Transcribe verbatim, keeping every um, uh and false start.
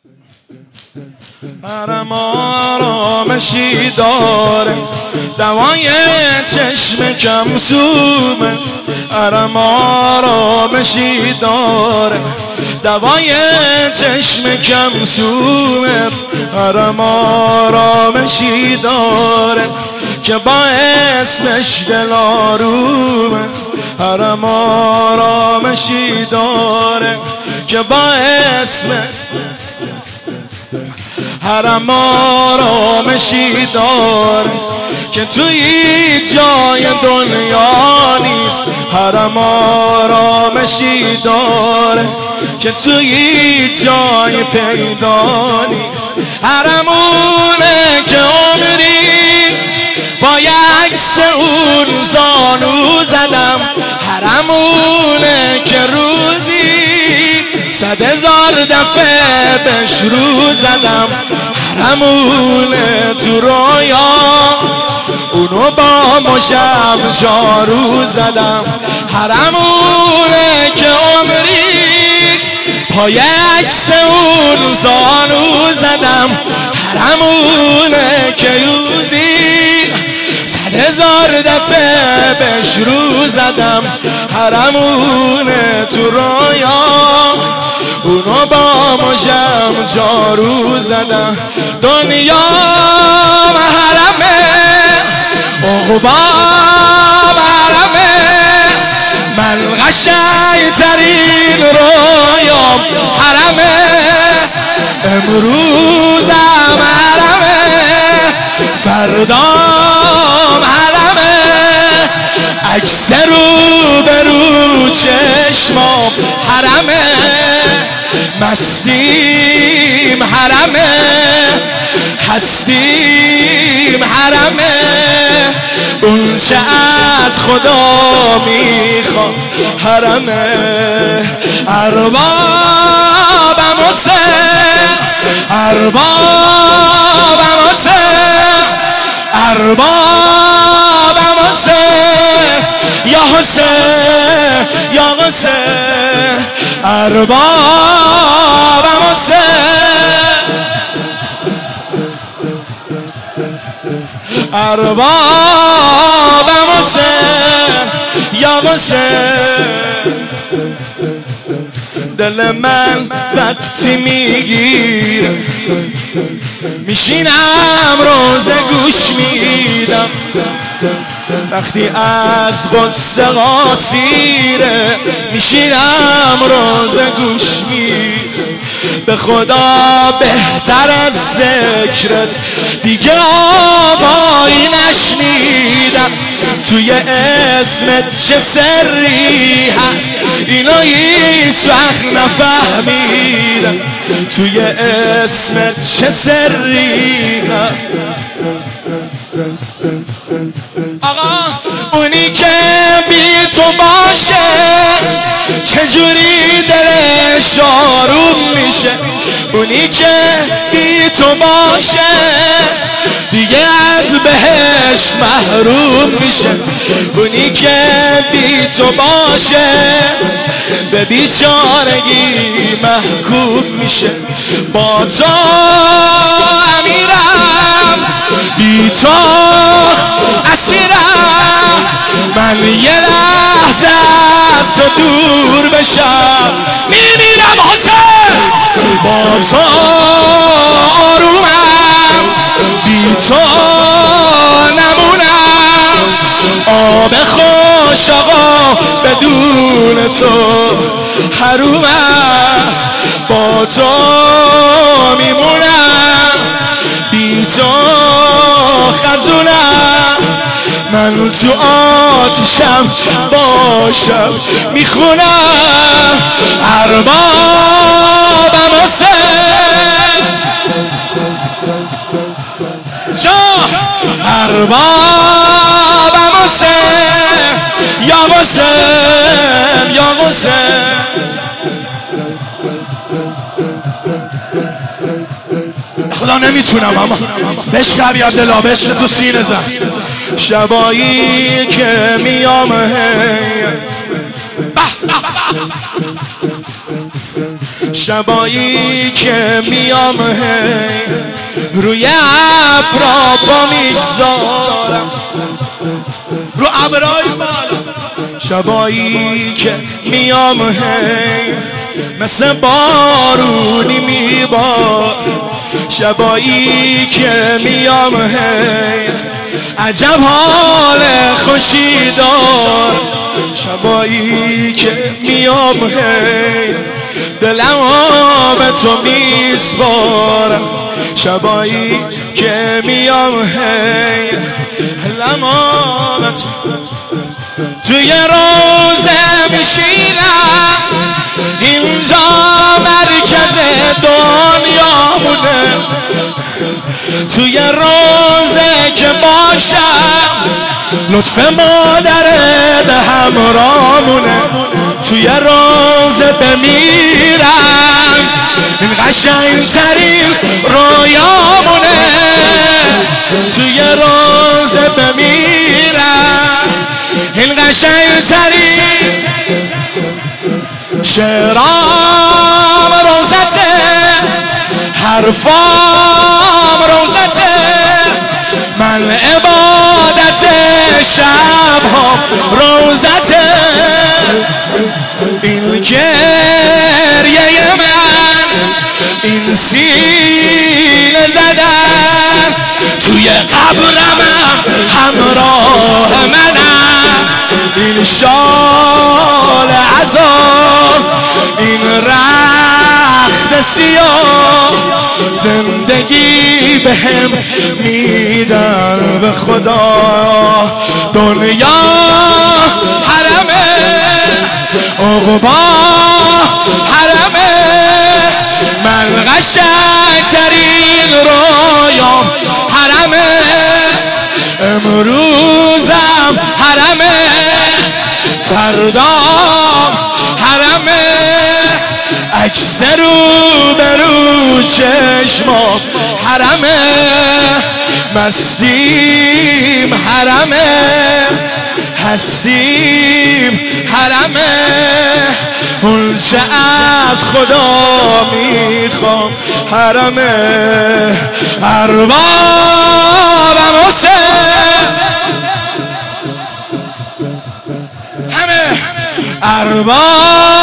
حرم آرامشی داره، دوای چشم کم سومه. حرم آرامشی داره، دوای چشم کم سومه. حرم آرامشی داره که با اسمش دل آرومه. حرم آرامشی داره که با اسمش حرم آرامشی داره که توی جای دنیا نیست. حرم آرامشی داره که توی جای پیدا نیست. حرمونه که عمری با عکس اون زانو زدم. حرمونه که روزی صد هزار دفعه بهش رو زدم. حرمونه تو رویا اونو با مشم جارو زدم. حرمونه که عمری پای عکس اون زانو زدم. حرمونه که روزی صد هزار دفعه بهش رو زدم. حرمونه تو رویا اونو با مشم جارو زدم. دنیا حرمه، عقبا حرمه، من قشنگ ترین رویام حرمه. امروزم حرمه، فردام حرمه، عکس رو به رو چشمام حرمه. مستیم حرمه، هستیم حرمه، اون چه از خدا میخوام حرمه. اربابم حسین، اربابم حسین، اربابم حسین، یا حسین یا حسین، اربابم حسین، اربابم حسین یا حسین. دل من وقتی میگیره میشینم روزه گوش میدم. وقتی از غصه قاصیره میشینم روزه گوش میدم. به خدا بهتر از ذکرت دیگه آوایی نشنیدم. توی اسمت چه سری هست اینو هیچ وقت نفهمیدم. توی اسمت چه سری هست آقا. اونی که بی تو باشه چجوری دلش آروم میشه. اونی که بی تو باشه دیگه از بهشت محروم میشه. اونی که بی تو باشه به بیچارگی محکوم میشه. با تو امیرم، بی تو اسیرم، من یه لحظه از تو دور بشم میمیرم حسین. با تو آرومم، بی تو نمونم. آب خوش آقا بدون تو حرومم. با تو میمونم، بی تو خزونم. من تو آتیشم باشم میخونم. اربابم حسین جا، اربابم حسین یا حسین یا حسین. خدا نمیتونم اما بشکر یا دلا بشک تو سینه زن. شبایی که میام شبایی که میام هی روی ابرا پا میگذارم، رو ابرای بالا. شبایی که میام هی مثل بارونی میبار، شبایی که میام هی عجب حال خوشی دار. شبایی که میام هی دلمو به تو میسپارم، شبایی که میام هی دلمو به تو. توی روزه میشینم اینجا مرکز دنیامونه، توی روزه که باشم لطف مادرت همراهمونه، توی روزه بمیرم این قشنگترین رویامونه، توی روزه بمیرم این قشنگترین. شعرام روزته، حرفام روزته، من عبادت شبها روزته. این گریه من، این سینه زدن توی قبرم همراه منم، این شال عذاب، این رخت سیاه، زندگی بهم میدن به خدا. دنیا حرمه، عقبا حرمه، من قشنگترین رویام حرمه، امروزم حرمه، فردام حرمه، عکس رو به رو چشمام حرمه، مستیم حرمه، هستیم حرمه، اون چه از خدا میخوام حرمه. اربابم حسین، همه ارباب